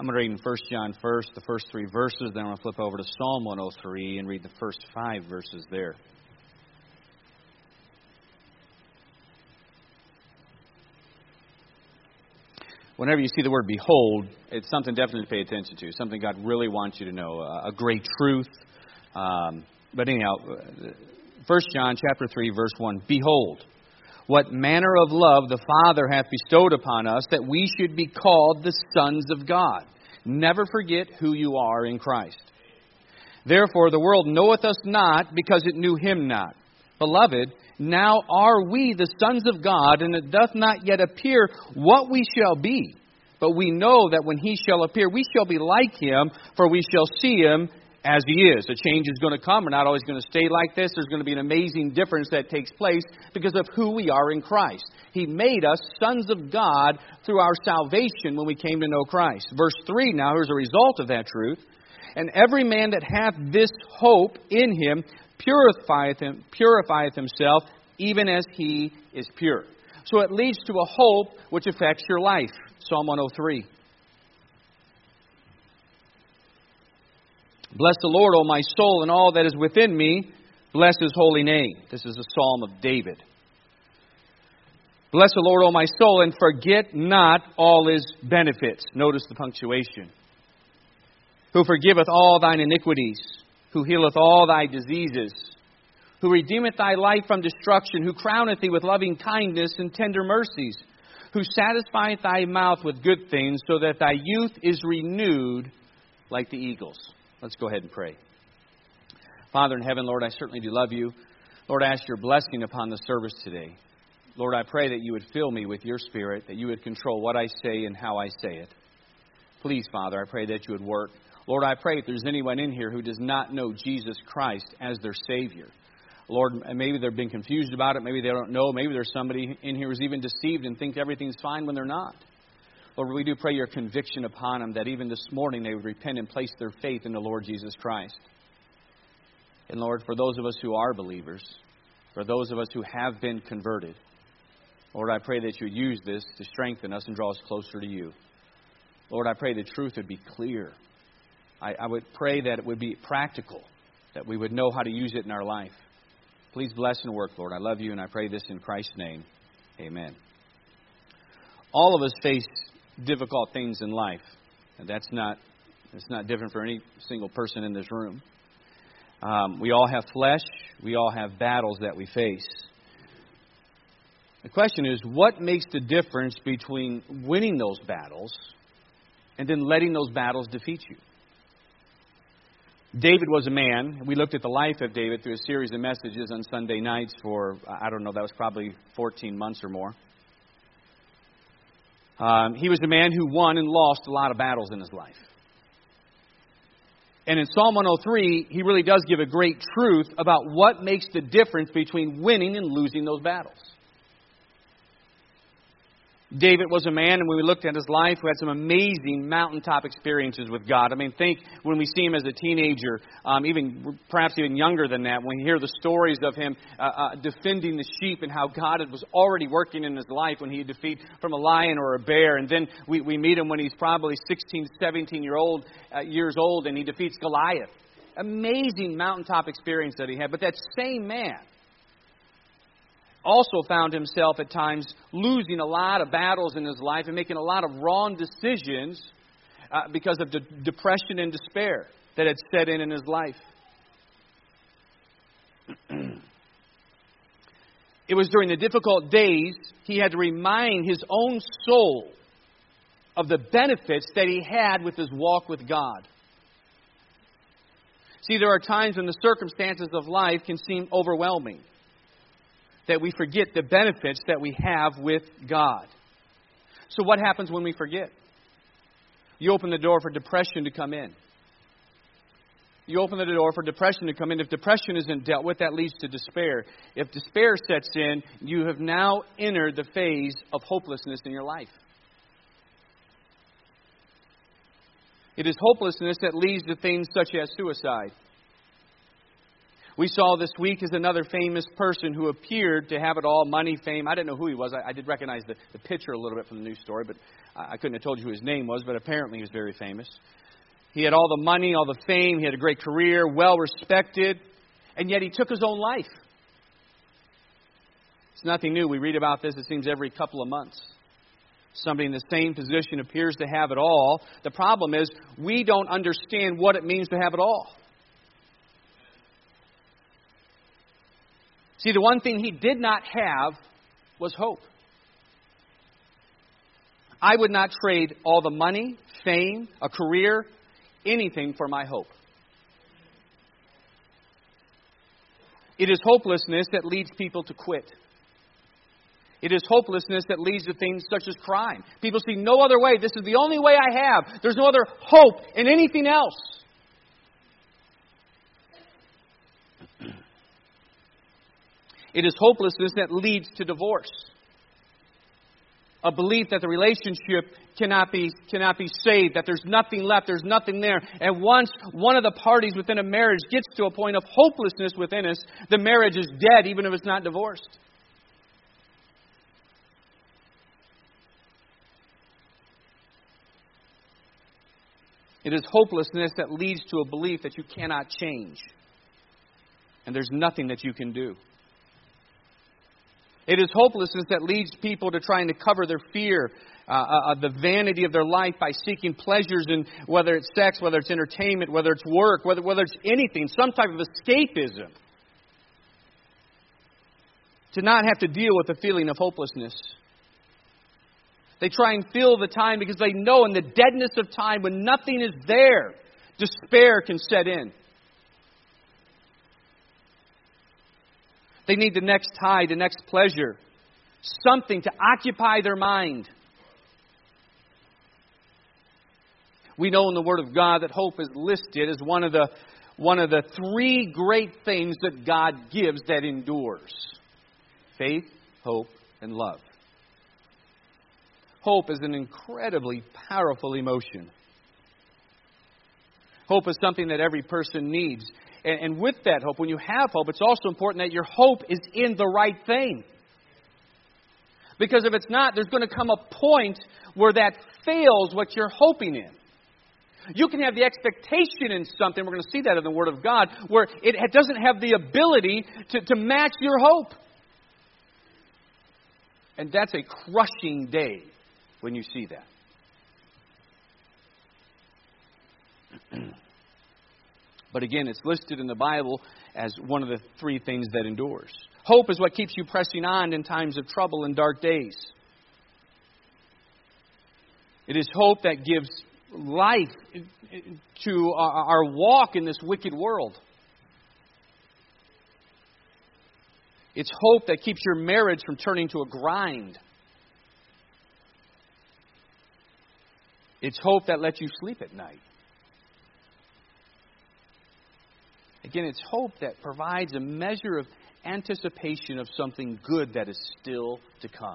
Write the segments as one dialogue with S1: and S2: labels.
S1: I'm going to read in 1 John first, the first 3 verses. Then I'm going to flip over to Psalm 103 and read the first 5 verses there. Whenever you see the word behold, it's something definitely to pay attention to, something God really wants you to know, a great truth. But anyhow, 1 John chapter 3, verse 1, Behold, what manner of love the Father hath bestowed upon us, that we should be called the sons of God. Never forget who you are in Christ. Therefore the world knoweth us not, because it knew Him not. Beloved, now are we the sons of God, and it doth not yet appear what we shall be. But we know that when He shall appear, we shall be like Him, for we shall see Him as He is. A change is going to come. We're not always going to stay like this. There's going to be an amazing difference that takes place because of who we are in Christ. He made us sons of God through our salvation when we came to know Christ. Verse 3 now, here's a result of that truth. And every man that hath this hope in Him purifieth himself, even as He is pure. So it leads to a hope which affects your life. Psalm 103. Bless the Lord, O my soul, and all that is within me. Bless His holy name. This is a psalm of David. Bless the Lord, O my soul, and forget not all His benefits. Notice the punctuation. Who forgiveth all thine iniquities, who healeth all thy diseases, who redeemeth thy life from destruction, who crowneth thee with loving kindness and tender mercies, who satisfieth thy mouth with good things, so that thy youth is renewed like the eagles. Let's go ahead and pray. Father in heaven, Lord, I certainly do love You. Lord, I ask Your blessing upon the service today. Lord, I pray that You would fill me with Your Spirit, that You would control what I say and how I say it. Please, Father, I pray that You would work. Lord, I pray if there's anyone in here who does not know Jesus Christ as their Savior. Lord, maybe they've been confused about it. Maybe they don't know. Maybe there's somebody in here who's even deceived and think everything's fine when they're not. Lord, we do pray Your conviction upon them, that even this morning they would repent and place their faith in the Lord Jesus Christ. And Lord, for those of us who are believers, for those of us who have been converted, Lord, I pray that You would use this to strengthen us and draw us closer to You. Lord, I pray the truth would be clear. I would pray that it would be practical, that we would know how to use it in our life. Please bless and work, Lord. I love You, and I pray this in Christ's name. Amen. All of us face difficult things in life, and that's not different for any single person in this room. We all have flesh. We all have battles that we face. The question is, what makes the difference between winning those battles and then letting those battles defeat you? David was a man. We looked at the life of David through a series of messages on Sunday nights for, that was probably 14 months or more. He was a man who won and lost a lot of battles in his life. And in Psalm 103, he really does give a great truth about what makes the difference between winning and losing those battles. David was a man, and when we looked at his life, who had some amazing mountaintop experiences with God. I mean, think when we see him as a teenager, perhaps even younger than that, when we hear the stories of him defending the sheep and how God was already working in his life when he defeat from a lion or a bear. And then we meet him when he's probably 16, 17 years old, and he defeats Goliath. Amazing mountaintop experience that he had. But that same man also found himself at times losing a lot of battles in his life and making a lot of wrong decisions because of depression and despair that had set in his life. It was during the difficult days he had to remind his own soul of the benefits that he had with his walk with God. See, there are times when the circumstances of life can seem overwhelming, that we forget the benefits that we have with God. So what happens when we forget? You open the door for depression to come in. You open the door for depression to come in. If depression isn't dealt with, that leads to despair. If despair sets in, you have now entered the phase of hopelessness in your life. It is hopelessness that leads to things such as suicide. We saw this week is another famous person who appeared to have it all, money, fame. I didn't know who he was. I did recognize the picture a little bit from the news story, but I couldn't have told you who his name was, but apparently he was very famous. He had all the money, all the fame. He had a great career, well respected, and yet he took his own life. It's nothing new. We read about this, it seems, every couple of months. Somebody in the same position appears to have it all. The problem is we don't understand what it means to have it all. See, the one thing he did not have was hope. I would not trade all the money, fame, a career, anything for my hope. It is hopelessness that leads people to quit. It is hopelessness that leads to things such as crime. People see no other way. This is the only way I have. There's no other hope in anything else. It is hopelessness that leads to divorce. A belief that the relationship cannot be saved, that there's nothing left, there's nothing there. And once one of the parties within a marriage gets to a point of hopelessness within us, the marriage is dead, even if it's not divorced. It is hopelessness that leads to a belief that you cannot change. And there's nothing that you can do. It is hopelessness that leads people to trying to cover their fear, the vanity of their life by seeking pleasures in whether it's sex, whether it's entertainment, whether it's work, whether it's anything, some type of escapism. To not have to deal with the feeling of hopelessness. They try and fill the time because they know in the deadness of time when nothing is there, despair can set in. They need the next high, the next pleasure, something to occupy their mind. We know in the Word of God that hope is listed as one of the three great things that God gives that endures. Faith, hope, and love. Hope is an incredibly powerful emotion. Hope is something that every person needs. And with that hope, when you have hope, it's also important that your hope is in the right thing. Because if it's not, there's going to come a point where that fails what you're hoping in. You can have the expectation in something, we're going to see that in the Word of God, where it doesn't have the ability to match your hope. And that's a crushing day when you see that. But again, it's listed in the Bible as one of the three things that endures. Hope is what keeps you pressing on in times of trouble and dark days. It is hope that gives life to our walk in this wicked world. It's hope that keeps your marriage from turning to a grind. It's hope that lets you sleep at night. Again, it's hope that provides a measure of anticipation of something good that is still to come.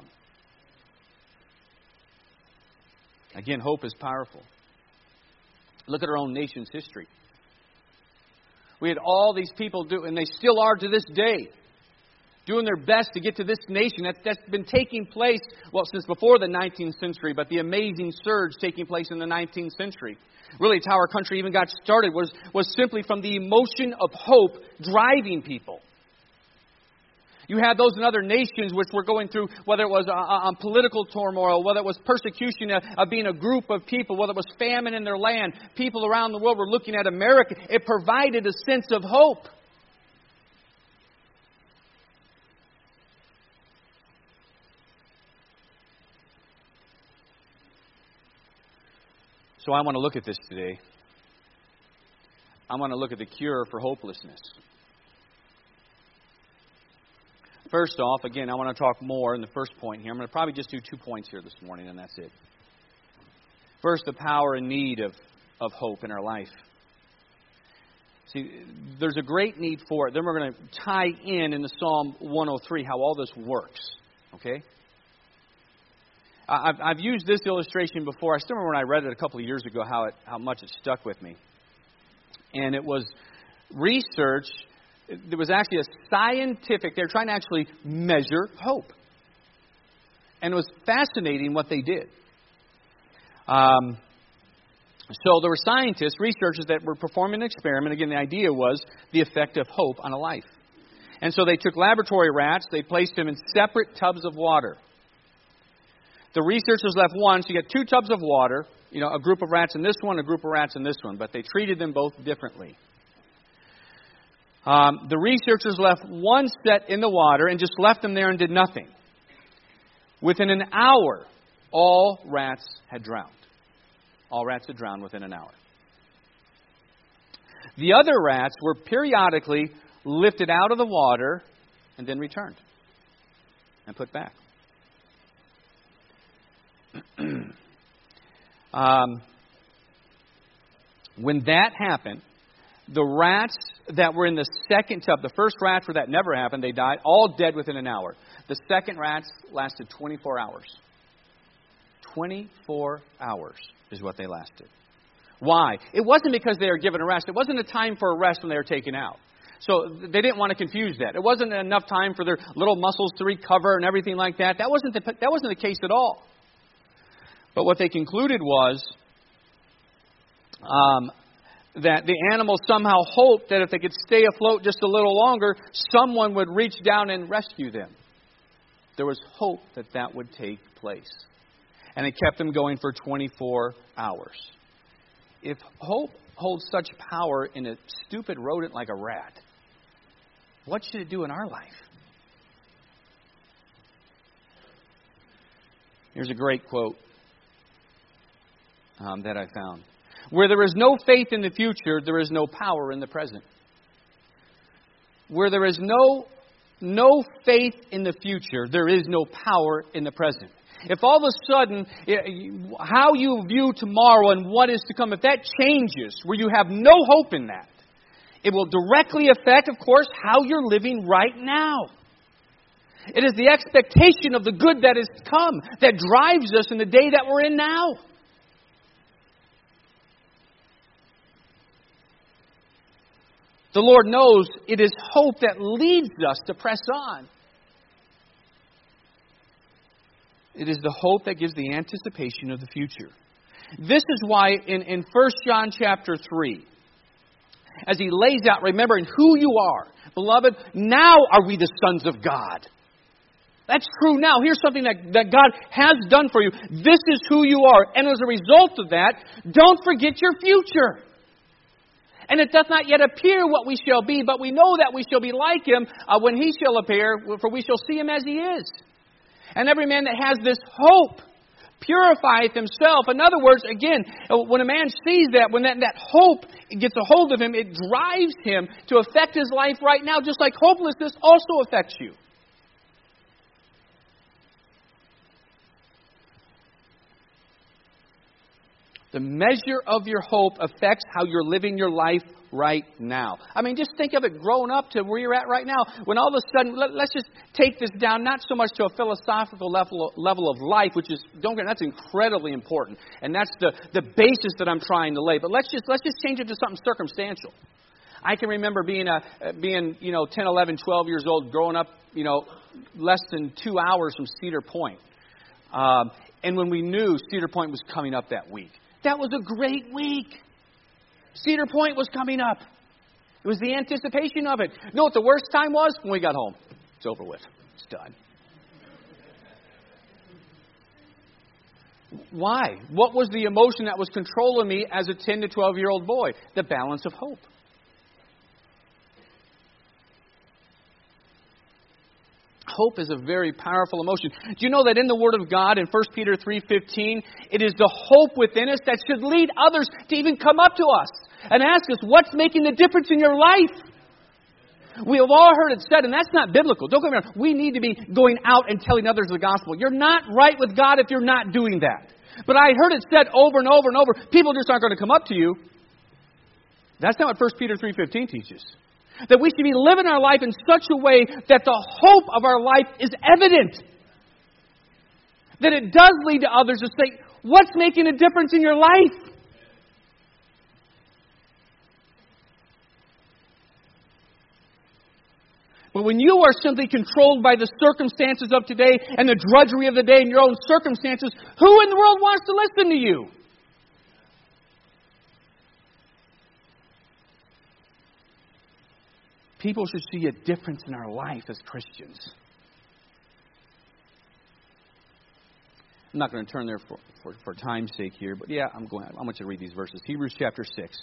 S1: Again, hope is powerful. Look at our own nation's history. We had all these people do, and they still are to this day, doing their best to get to this nation. That's been taking place, well, since before the 19th century, but the amazing surge taking place in the 19th century. Really, it's how our country even got started, was simply from the emotion of hope driving people. You had those in other nations which were going through, whether it was political turmoil, whether it was persecution of being a group of people, whether it was famine in their land. People around the world were looking at America. It provided a sense of hope. So I want to look at this today. I want to look at the cure for hopelessness. First off, again, I want to talk more in the first point here. I'm going to probably just do 2 points here this morning, and that's it. First, the power and need of hope in our life. See, there's a great need for it. Then we're going to tie in the Psalm 103 how all this works. Okay? I've used this illustration before. I still remember when I read it a couple of years ago how much it stuck with me. And it was research there was actually a scientific, they were trying to actually measure hope. And it was fascinating what they did. So there were scientists, researchers that were performing an experiment. Again, the idea was the effect of hope on a life. And so they took laboratory rats, they placed them in separate tubs of water. The researchers left one, so you got 2 tubs of water, a group of rats in this one, a group of rats in this one, but they treated them both differently. The researchers left one set in the water and just left them there and did nothing. Within an hour, all rats had drowned. All rats had drowned within an hour. The other rats were periodically lifted out of the water and then returned and put back. When that happened, the rats that were in the second tub, the first rats where that never happened, they died, all dead within an hour. The second rats lasted 24 hours. 24 hours is what they lasted. Why? It wasn't because they were given a rest. It wasn't a time for a rest when they were taken out. So they didn't want to confuse that. It wasn't enough time for their little muscles to recover and everything like that. That wasn't the case at all. But what they concluded was that the animals somehow hoped that if they could stay afloat just a little longer, someone would reach down and rescue them. There was hope that that would take place. And it kept them going for 24 hours. If hope holds such power in a stupid rodent like a rat, what should it do in our life? Here's a great quote that I found. Where there is no faith in the future, there is no power in the present. Where there is no faith in the future, there is no power in the present. If all of a sudden, how you view tomorrow and what is to come, if that changes, where you have no hope in that, it will directly affect, of course, how you're living right now. It is the expectation of the good that is to come that drives us in the day that we're in now. The Lord knows it is hope that leads us to press on. It is the hope that gives the anticipation of the future. This is why in 1 John chapter 3, as he lays out, remembering who you are, beloved, now are we the sons of God. That's true now. Here's something that God has done for you. This is who you are. And as a result of that, don't forget your future. And it doth not yet appear what we shall be, but we know that we shall be like Him when He shall appear, for we shall see Him as He is. And every man that has this hope purifieth himself. In other words, again, when a man sees that, when that hope gets a hold of him, it drives him to affect his life right now, just like hopelessness also affects you. The measure of your hope affects how you're living your life right now. I mean, just think of it growing up to where you're at right now. When all of a sudden, let's just take this down, not so much to a philosophical level of life, which is, don't get, that's incredibly important. And that's the basis that I'm trying to lay. But let's just change it to something circumstantial. I can remember being 10, 11, 12 years old, growing up, less than 2 hours from Cedar Point. And when we knew Cedar Point was coming up that week. That was a great week. Cedar Point was coming up. It was the anticipation of it. You know what the worst time was? When we got home. It's over with. It's done. Why? What was the emotion that was controlling me as a 10 to 12-year-old boy? The balance of hope. Hope is a very powerful emotion. Do you know that in the Word of God, in 1 Peter 3:15, it is the hope within us that should lead others to even come up to us and ask us, what's making the difference in your life? We have all heard it said, and that's not biblical. Don't get me wrong. We need to be going out and telling others the gospel. You're not right with God if you're not doing that. But I heard it said over and over and over, people just aren't going to come up to you. That's not what 1 Peter 3:15 teaches. That we should be living our life in such a way that the hope of our life is evident. That it does lead to others to say, what's making a difference in your life? But when you are simply controlled by the circumstances of today and the drudgery of the day and your own circumstances, who in the world wants to listen to you? People should see a difference in our life as Christians. I'm not going to turn there for time's sake here, but yeah, I want you to read these verses. Hebrews chapter 6.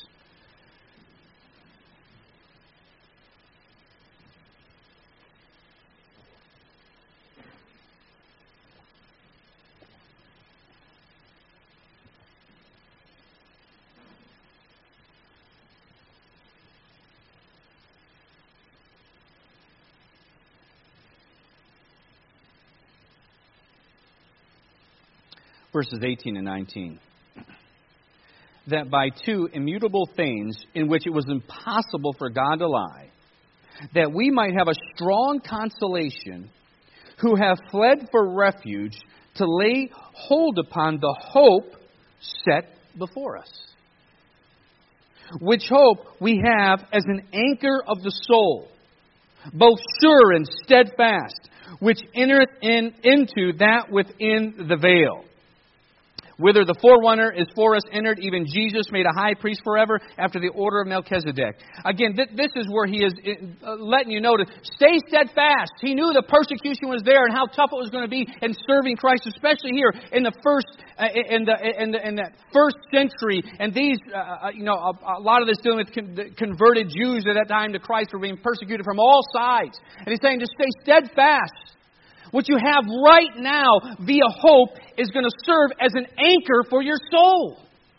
S1: Verses 18 and 19. That by two immutable things in which it was impossible for God to lie, that we might have a strong consolation, who have fled for refuge, to lay hold upon the hope set before us. Which hope we have as an anchor of the soul, both sure and steadfast, which entereth into that within the veil, whither the forerunner is for us entered, even Jesus made a high priest forever after the order of Melchizedek. Again, this is where he is letting you know to stay steadfast. He knew the persecution was there and how tough it was going to be in serving Christ, especially here in the first in that first century. And these, a lot of this dealing with converted Jews at that time to Christ were being persecuted from all sides. And he's saying to stay steadfast. What you have right now via hope is going to serve as an anchor for your soul.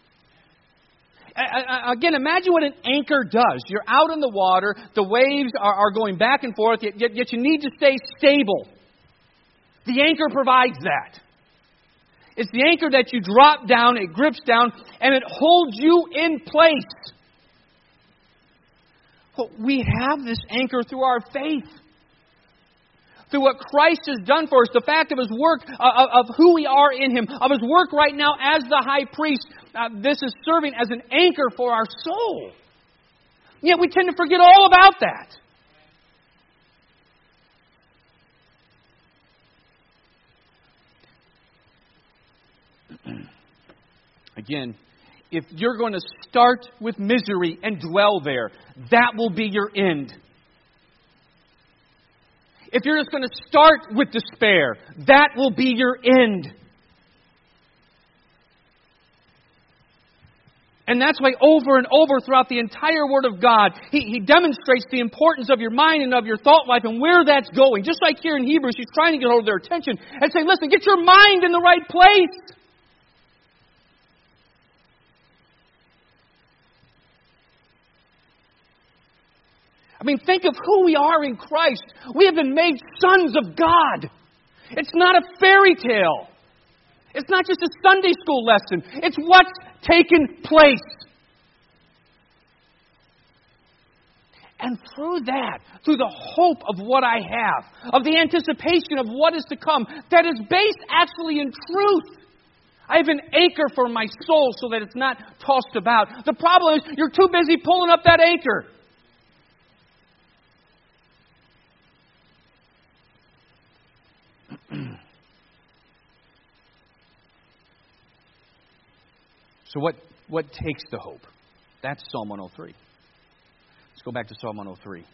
S1: Again, imagine what an anchor does. You're out in the water. The waves are going back and forth, yet you need to stay stable. The anchor provides that. It's the anchor that you drop down, it grips down, and it holds you in place. Well, we have this anchor through our faith. Through what Christ has done for us, the fact of His work, of who we are in Him, of His work right now as the high priest, this is serving as an anchor for our soul. Yet we tend to forget all about that. Again, if you're going to start with misery and dwell there, that will be your end. If you're just going to start with despair, that will be your end. And that's why over and over throughout the entire Word of God, He demonstrates the importance of your mind and of your thought life and where that's going. Just like here in Hebrews, He's trying to get hold of their attention and say, listen, get your mind in the right place. I mean, think of who we are in Christ. We have been made sons of God. It's not a fairy tale. It's not just a Sunday school lesson. It's what's taken place. And through that, through the hope of what I have, of the anticipation of what is to come, that is based actually in truth. I have an anchor for my soul so that it's not tossed about. The problem is you're too busy pulling up that anchor. So what takes the hope? That's Psalm 103. Let's go back to Psalm 103.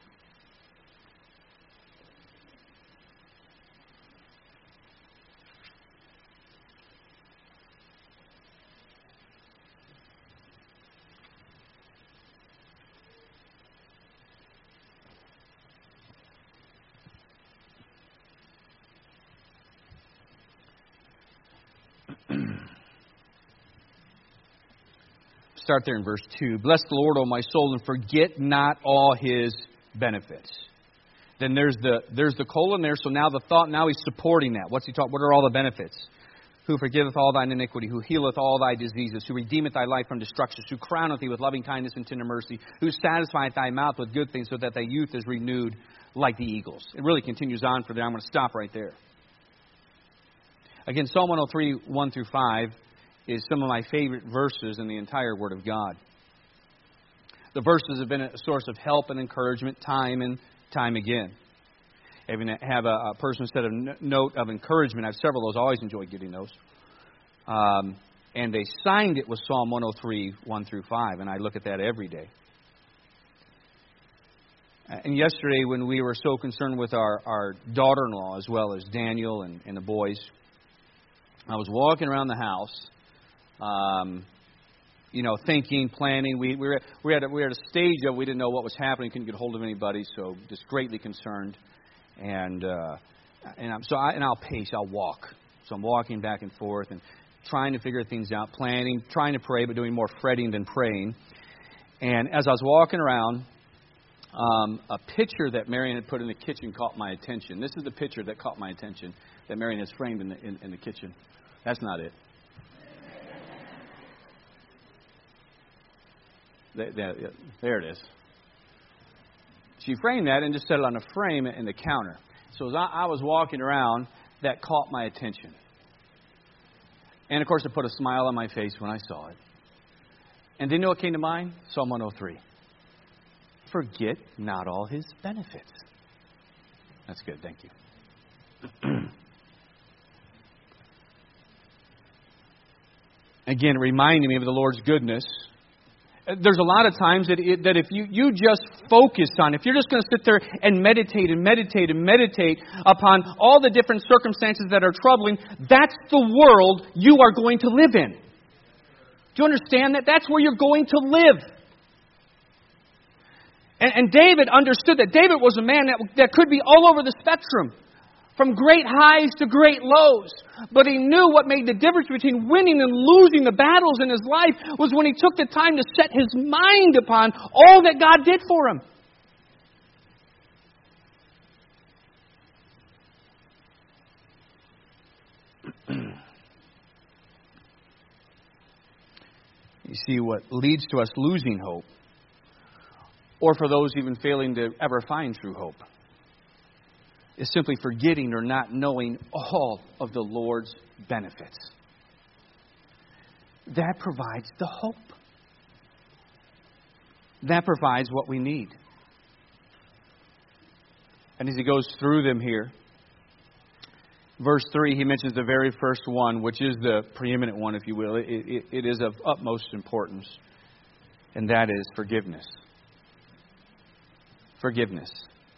S1: Start there in verse 2. Bless the Lord, O my soul, and forget not all His benefits. Then there's the colon there, so now the thought, now he's supporting that. What's he talking? What are all the benefits? Who forgiveth all thine iniquity, who healeth all thy diseases, who redeemeth thy life from destruction, who crowneth thee with loving kindness and tender mercy, who satisfieth thy mouth with good things, so that thy youth is renewed like the eagles. It really continues on for there. I'm going to stop right there. Again, Psalm 103, 1 through 5, is some of my favorite verses in the entire Word of God. The verses have been a source of help and encouragement time and time again. Even have a person set a note of encouragement. I have several of those. I always enjoy getting those. And they signed it with Psalm 103, 1 through 5. And I look at that every day. And yesterday, when we were so concerned with our daughter-in-law, as well as Daniel and the boys, I was walking around the house, thinking, planning. We were at a stage of we didn't know what was happening, couldn't get hold of anybody, so just greatly concerned. And I'll pace, I'll walk. So I'm walking back and forth and trying to figure things out, planning, trying to pray, but doing more fretting than praying. And as I was walking around, a picture that Marion had put in the kitchen caught my attention. This is the picture that caught my attention that Marion has framed in the kitchen. That's not it. There it is. She framed that and just set it on a frame in the counter. So as I was walking around, that caught my attention. And of course, it put a smile on my face when I saw it. And do you know what came to mind? Psalm 103. Forget not all His benefits. That's good. Thank you. Again, reminding me of the Lord's goodness. There's a lot of times that if you just focus on, if you're just going to sit there and meditate upon all the different circumstances that are troubling, that's the world you are going to live in. Do you understand that? That's where you're going to live. And David understood that. David was a man that could be all over the spectrum, from great highs to great lows. But he knew what made the difference between winning and losing the battles in his life was when he took the time to set his mind upon all that God did for him. You see, what leads to us losing hope, or for those even failing to ever find true hope, is simply forgetting or not knowing all of the Lord's benefits. That provides the hope. That provides what we need. And as he goes through them here, verse 3, he mentions the very first one, which is the preeminent one, if you will. It is of utmost importance, and that is forgiveness. Forgiveness.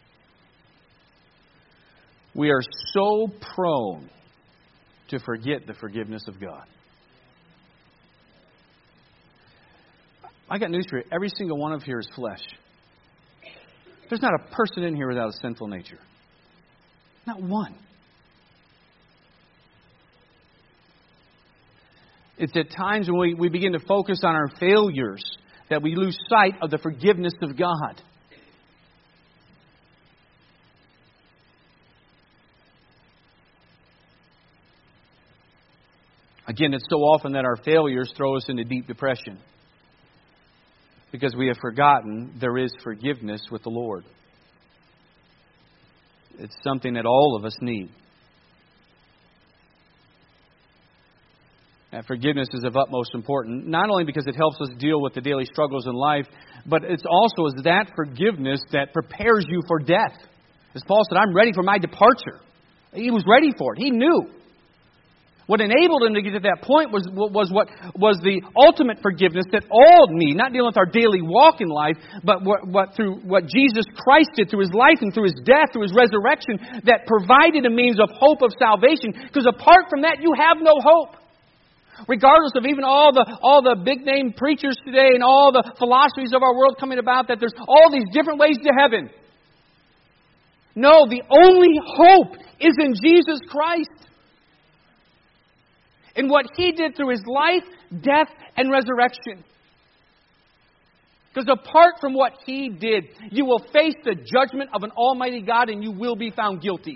S1: We are so prone to forget the forgiveness of God. I got news for you. Every single one of here is flesh. There's not a person in here without a sinful nature. Not one. It's at times when we begin to focus on our failures that we lose sight of the forgiveness of God. Again, it's so often that our failures throw us into deep depression because we have forgotten there is forgiveness with the Lord. It's something that all of us need. And forgiveness is of utmost importance, not only because it helps us deal with the daily struggles in life, but it's also is that forgiveness that prepares you for death. As Paul said, I'm ready for my departure. He was ready for it. He knew. What enabled him to get to that point was the ultimate forgiveness that all need, not dealing with our daily walk in life, but through what Jesus Christ did through His life and through His death, through His resurrection, that provided a means of hope of salvation. Because apart from that, you have no hope. Regardless of even all the big name preachers today and all the philosophies of our world coming about, that there's all these different ways to heaven. No, the only hope is in Jesus Christ. In what He did through His life, death, and resurrection. Because apart from what He did, you will face the judgment of an almighty God and you will be found guilty.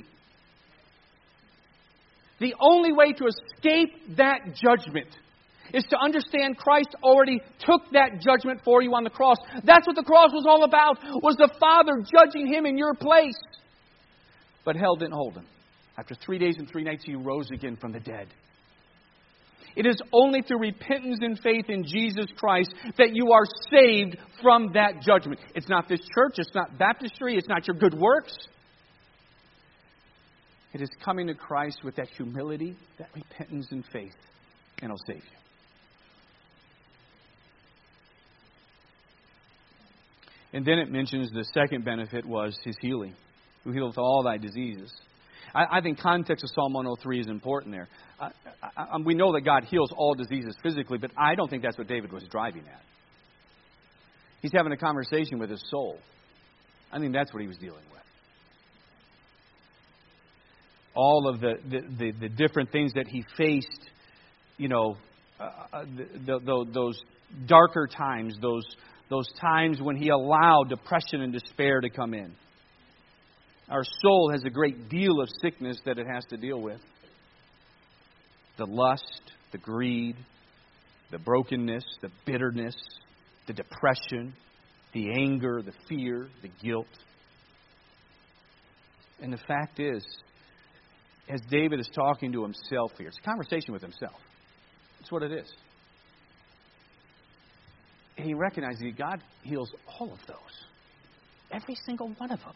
S1: The only way to escape that judgment is to understand Christ already took that judgment for you on the cross. That's what the cross was all about, was the Father judging Him in your place. But hell didn't hold Him. After 3 days and 3 nights, He rose again from the dead. It is only through repentance and faith in Jesus Christ that you are saved from that judgment. It's not this church. It's not baptistry. It's not your good works. It is coming to Christ with that humility, that repentance and faith, and He'll save you. And then it mentions the second benefit was His healing, who healeth all thy diseases. I think context of Psalm 103 is important there. We know that God heals all diseases physically, but I don't think that's what David was driving at. He's having a conversation with his soul. I think that's what he was dealing with. All of the different things that he faced, those darker times, those times when he allowed depression and despair to come in. Our soul has a great deal of sickness that it has to deal with. The lust, the greed, the brokenness, the bitterness, the depression, the anger, the fear, the guilt. And the fact is, as David is talking to himself here, it's a conversation with himself. That's what it is. And he recognizes that God heals all of those. Every single one of them.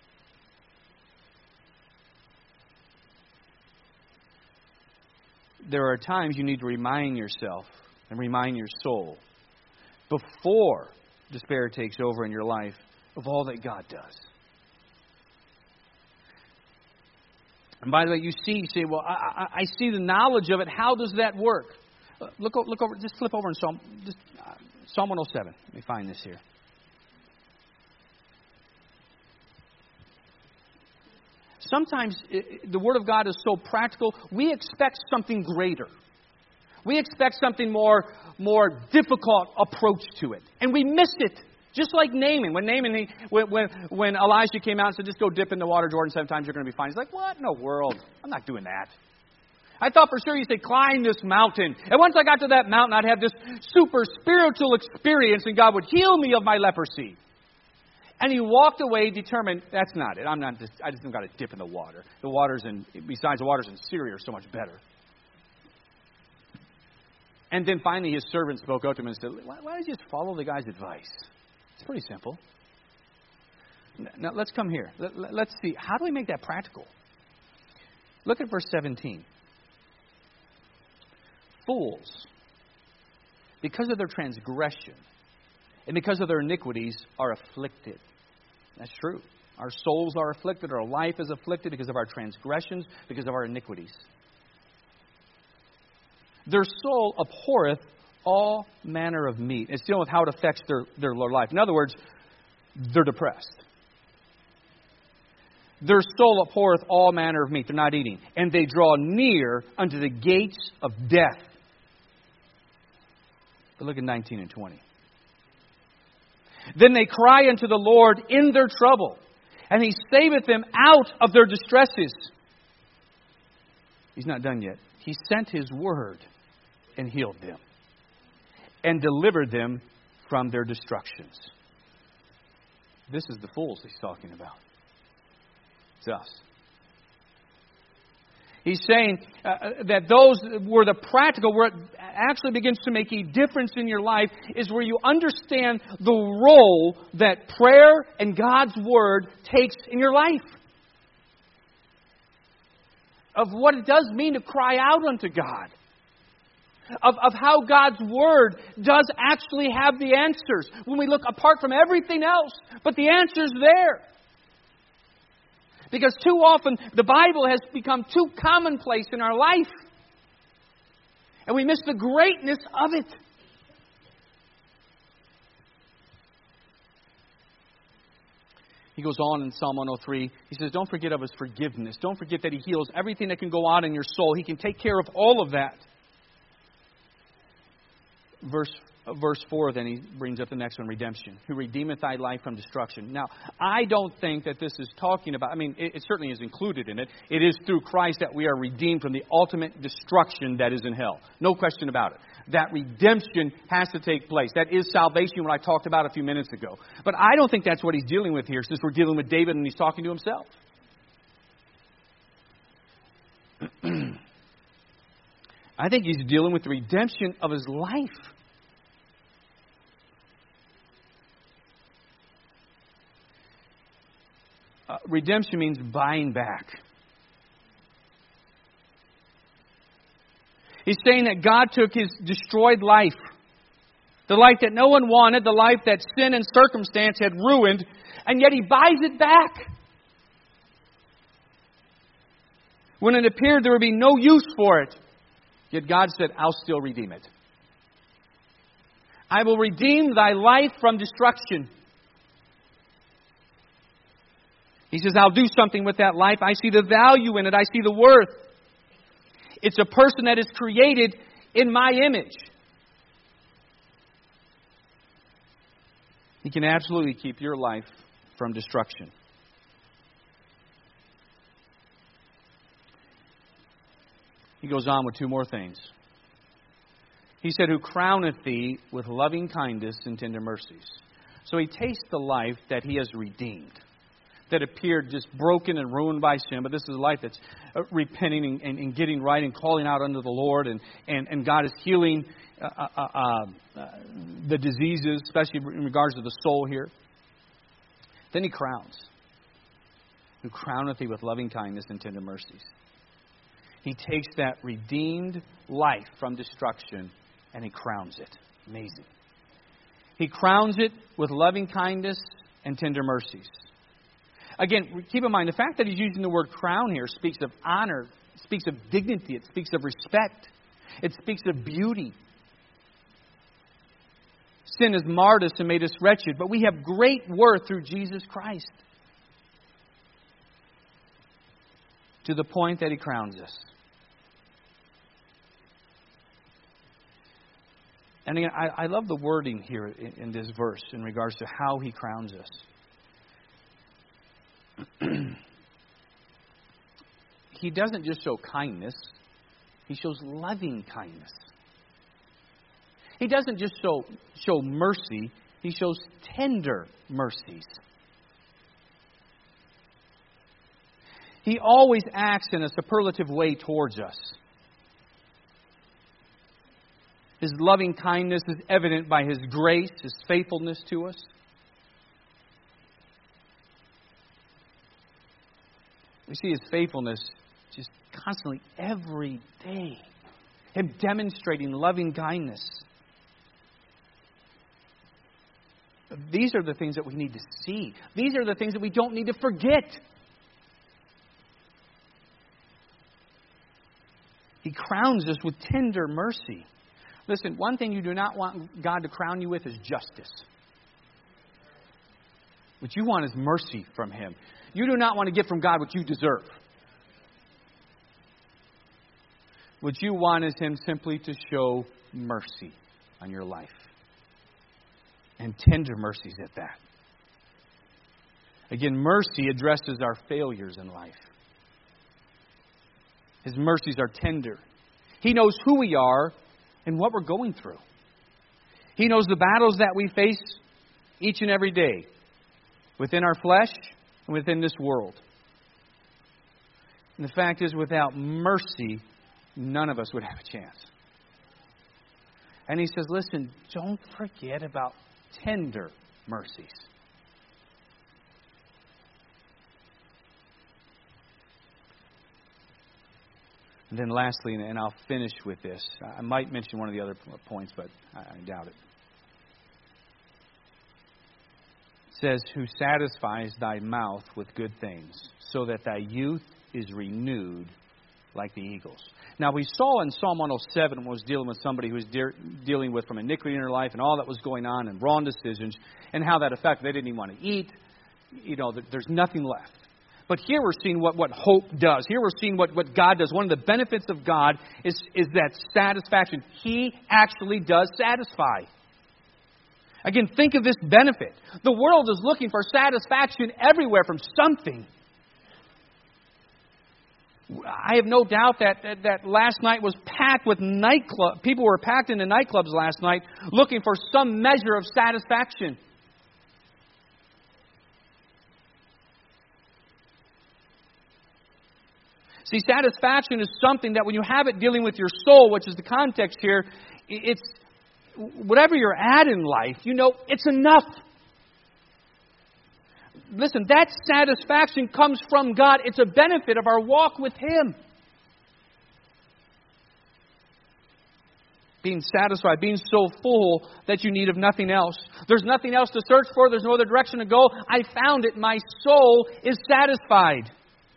S1: There are times you need to remind yourself and remind your soul before despair takes over in your life of all that God does. And by the way, you say, well, I see the knowledge of it. How does that work? Look over, just flip over in Psalm 107. Let me find this here. Sometimes the Word of God is so practical, we expect something greater. We expect something more difficult approach to it. And we miss it. Just like Naaman. When Elijah came out and said, just go dip in the water, Jordan, 7 times, you're going to be fine. He's like, what in the world? I'm not doing that. I thought for sure you said, climb this mountain. And once I got to that mountain, I'd have this super spiritual experience and God would heal me of my leprosy. And he walked away determined, that's not it. I just don't got to dip in the water. Besides, the waters in Syria are so much better. And then finally his servant spoke up to him and said, why don't you just follow the guy's advice? It's pretty simple. Now let's come here. Let's see. How do we make that practical? Look at verse 17. Fools, because of their transgression and because of their iniquities, are afflicted. That's true. Our souls are afflicted. Our life is afflicted because of our transgressions, because of our iniquities. Their soul abhorreth all manner of meat. It's dealing with how it affects their life. In other words, they're depressed. Their soul abhorreth all manner of meat. They're not eating. And they draw near unto the gates of death. But look at 19 and 20. Then they cry unto the Lord in their trouble, and He saveth them out of their distresses. He's not done yet. He sent His word and healed them and delivered them from their destructions. This is the fools He's talking about. It's us. He's saying that those were the practical, where it actually begins to make a difference in your life, is where you understand the role that prayer and God's Word takes in your life. Of what it does mean to cry out unto God. Of how God's Word does actually have the answers. When we look apart from everything else, but the answer's there. Because too often the Bible has become too commonplace in our life. And we miss the greatness of it. He goes on in Psalm 103. He says, don't forget of His forgiveness. Don't forget that He heals everything that can go on in your soul. He can take care of all of that. Verse 4, then he brings up the next one, redemption. Who redeemeth thy life from destruction. Now, I don't think that this is talking about, it certainly is included in it. It is through Christ that we are redeemed from the ultimate destruction that is in hell. No question about it. That redemption has to take place. That is salvation, what I talked about a few minutes ago. But I don't think that's what he's dealing with here, since we're dealing with David and he's talking to himself. I think he's dealing with the redemption of his life. Redemption means buying back. He's saying that God took his destroyed life, the life that no one wanted, the life that sin and circumstance had ruined, and yet He buys it back. When it appeared there would be no use for it, yet God said, I'll still redeem it. I will redeem thy life from destruction. He says, I'll do something with that life. I see the value in it. I see the worth. It's a person that is created in my image. He can absolutely keep your life from destruction. He goes on with two more things. He said, who crowneth thee with loving kindness and tender mercies. So He takes the life that He has redeemed, that appeared just broken and ruined by sin, but this is a life that's repenting and getting right and calling out unto the Lord, and God is healing the diseases, especially in regards to the soul here. Then He crowns. Who crowneth thee with loving kindness and tender mercies. He takes that redeemed life from destruction and He crowns it. Amazing. He crowns it with loving kindness and tender mercies. Again, keep in mind, the fact that He's using the word crown here speaks of honor, speaks of dignity, it speaks of respect, it speaks of beauty. Sin has marred us and made us wretched, but we have great worth through Jesus Christ. To the point that He crowns us. And again, I love the wording here in this verse in regards to how He crowns us. He doesn't just show kindness, He shows loving kindness. He doesn't just show mercy, He shows tender mercies. He always acts in a superlative way towards us. His loving kindness is evident by His grace, His faithfulness to us. We see His faithfulness just constantly, every day. Him demonstrating loving kindness. These are the things that we need to see. These are the things that we don't need to forget. He crowns us with tender mercy. Listen, one thing you do not want God to crown you with is justice. What you want is mercy from Him. You do not want to get from God what you deserve. What you want is Him simply to show mercy on your life. And tender mercies at that. Again, mercy addresses our failures in life. His mercies are tender. He knows who we are and what we're going through. He knows the battles that we face each and every day within our flesh and within this world. And the fact is, without mercy, none of us would have a chance. And He says, listen, don't forget about tender mercies. And then lastly, and I'll finish with this. I might mention one of the other points, but I doubt it. It says, who satisfies thy mouth with good things, so that thy youth is renewed like the eagles. Now, we saw in Psalm 107 was dealing with somebody who was dealing with from iniquity in her life and all that was going on and wrong decisions and how that affected. They didn't even want to eat. You know, there's nothing left. But here we're seeing what hope does. Here we're seeing what God does. One of the benefits of God is that satisfaction. He actually does satisfy. Again, think of this benefit. The world is looking for satisfaction everywhere from something. I have no doubt that last night was packed with nightclubs. People were packed into nightclubs last night looking for some measure of satisfaction. See, satisfaction is something that when you have it dealing with your soul, which is the context here, it's whatever you're at in life, you know, it's enough. Listen, that satisfaction comes from God. It's a benefit of our walk with Him. Being satisfied, being so full that you need of nothing else. There's nothing else to search for. There's no other direction to go. I found it. My soul is satisfied.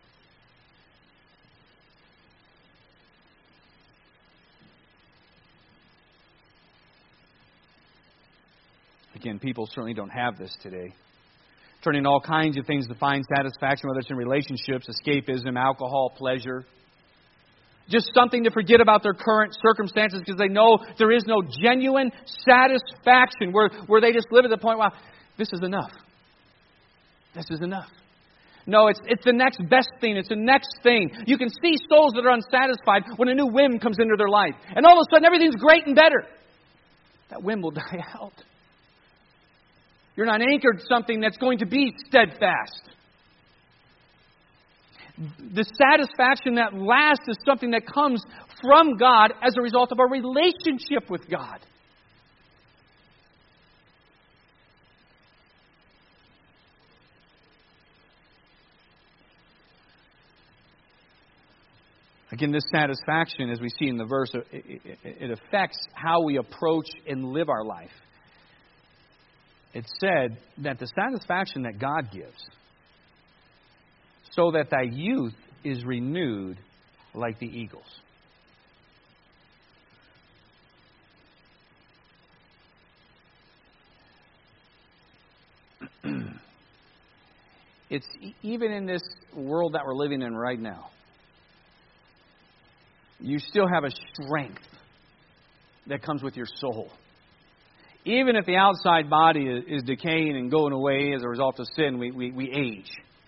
S1: Again, people certainly don't have this today. Turning all kinds of things to find satisfaction, whether it's in relationships, escapism, alcohol, pleasure. Just something to forget about their current circumstances because they know there is no genuine satisfaction where they just live at the point, wow, this is enough. This is enough. No, it's the next best thing. It's the next thing. You can see souls that are unsatisfied when a new whim comes into their life. And all of a sudden everything's great and better. That whim will die out. You're not anchored to something that's going to be steadfast. The satisfaction that lasts is something that comes from God as a result of our relationship with God. Again, this satisfaction, as we see in the verse, it affects how we approach and live our life. It said that the satisfaction that God gives, so that thy youth is renewed like the eagles. It's even in this world that we're living in right now, you still have a strength that comes with your soul. Even if the outside body is decaying and going away as a result of sin, we age.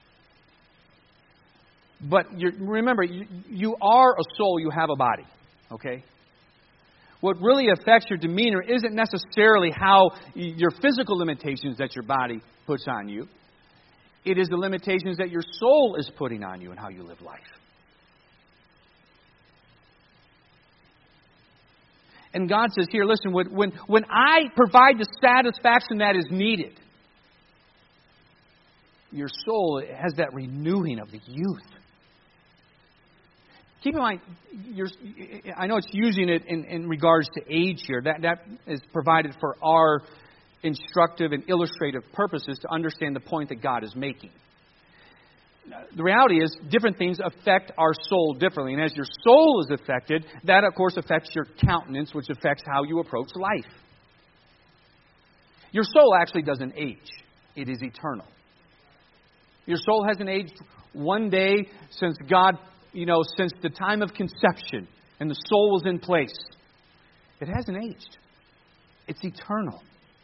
S1: But remember, you are a soul, you have a body. Okay? What really affects your demeanor isn't necessarily how your physical limitations that your body puts on you. It is the limitations that your soul is putting on you and how you live life. And God says here, listen, when I provide the satisfaction that is needed, your soul has that renewing of the youth. Keep in mind, I know it's using it in regards to age here. That is provided for our instructive and illustrative purposes to understand the point that God is making. The reality is, different things affect our soul differently. And as your soul is affected, that, of course, affects your countenance, which affects how you approach life. Your soul actually doesn't age. It is eternal. Your soul hasn't aged one day since God, since the time of conception and the soul was in place. It hasn't aged. It's eternal.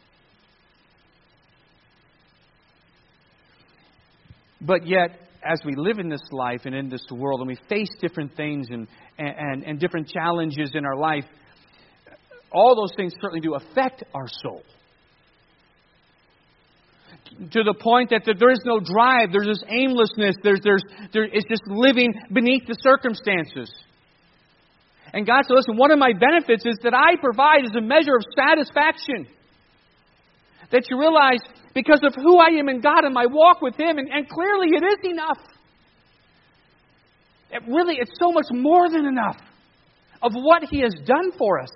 S1: But yet, as we live in this life and in this world, and we face different things and different challenges in our life, all those things certainly do affect our soul. To the point that there is no drive, there's this aimlessness, it's just living beneath the circumstances. And God said, listen, one of my benefits is that I provide as a measure of satisfaction. That you realize, because of who I am in God and my walk with Him, and clearly it is enough. It's so much more than enough of what He has done for us.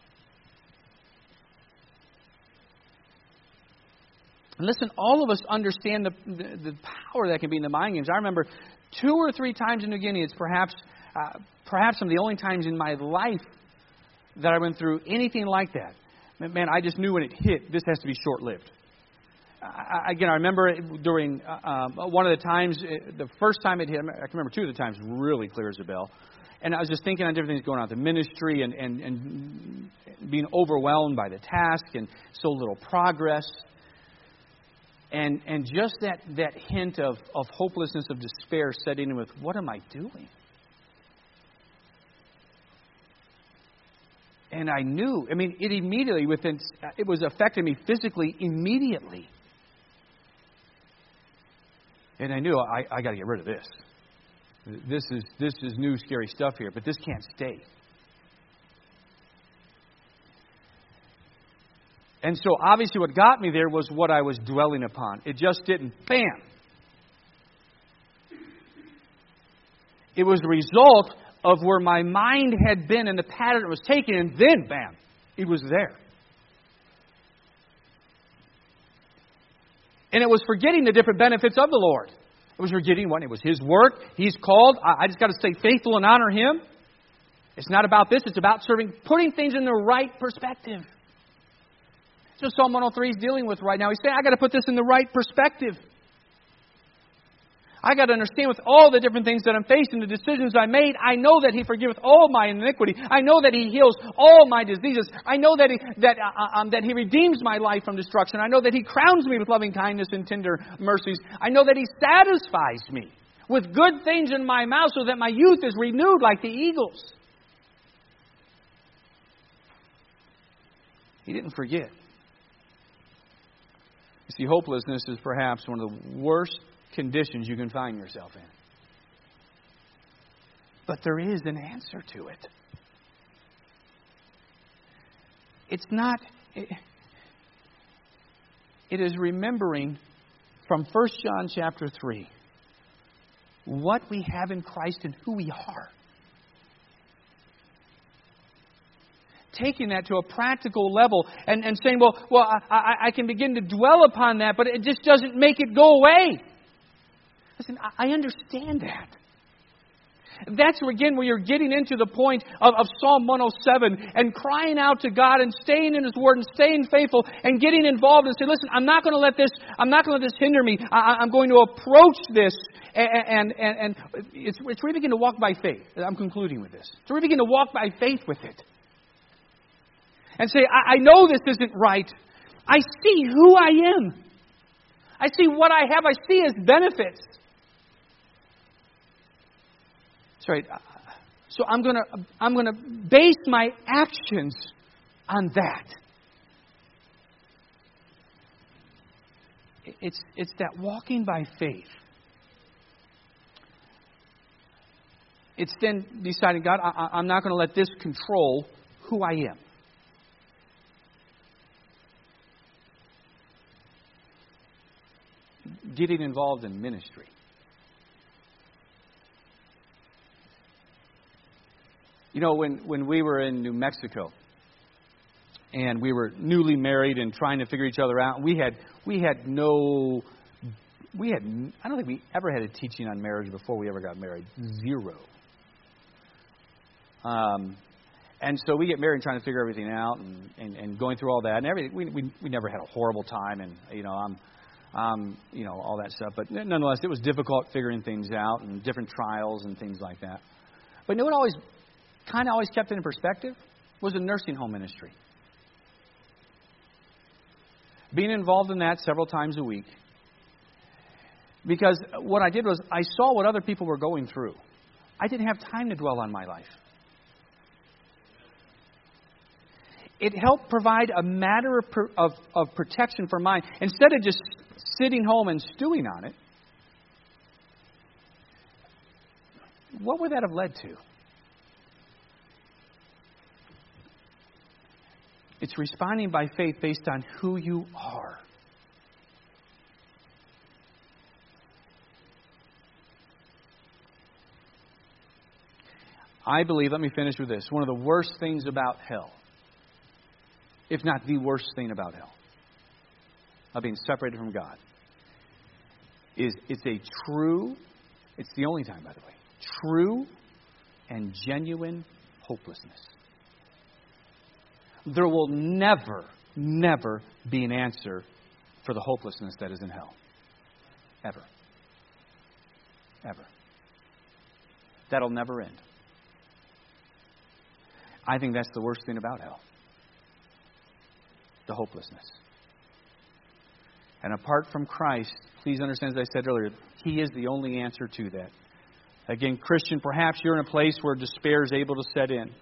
S1: And listen, all of us understand the power that can be in the mind games. I remember 2 or 3 times in New Guinea, it's perhaps some of the only times in my life that I went through anything like that. Man, I just knew when it hit, this has to be short-lived. I remember during one of the times, the first time it hit, I can remember 2 of the times really clear as a bell. And I was just thinking on different things going on with the ministry and being overwhelmed by the task and so little progress. And just that hint of hopelessness, of despair setting in with, what am I doing? And I knew, it immediately, it was affecting me physically immediately. And I knew, I got to get rid of this. This is new, scary stuff here, but this can't stay. And so obviously what got me there was what I was dwelling upon. It just didn't, bam. It was the result of where my mind had been and the pattern it was taking, and then, bam, it was there. And it was forgetting the different benefits of the Lord. It was forgetting what? It was His work. He's called. I just got to stay faithful and honor Him. It's not about this. It's about serving, putting things in the right perspective. That's what Psalm 103 is dealing with right now. He's saying, I got to put this in the right perspective. I got to understand with all the different things that I'm facing, the decisions I made, I know that He forgiveth all my iniquity. I know that He heals all my diseases. I know that He redeems my life from destruction. I know that He crowns me with loving kindness and tender mercies. I know that He satisfies me with good things in my mouth so that my youth is renewed like the eagles. He didn't forget. You see, hopelessness is perhaps one of the worst conditions you can find yourself in. But there is an answer to it. It's not... It is remembering from 1 John chapter 3 what we have in Christ and who we are. Taking that to a practical level and saying, well, I can begin to dwell upon that, but it just doesn't make it go away. Listen, I understand that. That's where you're getting into the point of Psalm 107 and crying out to God and staying in His Word and staying faithful and getting involved and saying, listen, I'm not going to let this hinder me. I'm going to approach this and it's where we begin to walk by faith. I'm concluding with this. It's where we begin to walk by faith with it. And say, I know this isn't right. I see who I am. I see what I have. I see His benefits. That's right. So I'm gonna base my actions on that. It's that walking by faith. It's then deciding, God, I'm not going to let this control who I am. Getting involved in ministry. You know, when we were in New Mexico and we were newly married and trying to figure each other out, I don't think we ever had a teaching on marriage before we ever got married. Zero. And so we get married and trying to figure everything out and going through all that and everything. We never had a horrible time, and all that stuff. But nonetheless, it was difficult figuring things out and different trials and things like that. But you know what always kept it in perspective was the nursing home ministry. Being involved in that several times a week. Because what I did was I saw what other people were going through. I didn't have time to dwell on my life. It helped provide a matter of protection for mine. Instead of just sitting home and stewing on it, what would that have led to? It's responding by faith based on who you are. I believe, let me finish with this, one of the worst things about hell, if not the worst thing about hell, of being separated from God, is it's the only time, by the way, true and genuine hopelessness. There will never be an answer for the hopelessness that is in hell. Ever. Ever. That'll never end. I think that's the worst thing about hell. The hopelessness. And apart from Christ, please understand, as I said earlier, He is the only answer to that. Again, Christian, perhaps you're in a place where despair is able to set in.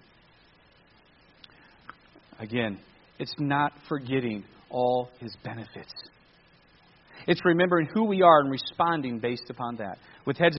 S1: Again, it's not forgetting all His benefits. It's remembering who we are and responding based upon that. With heads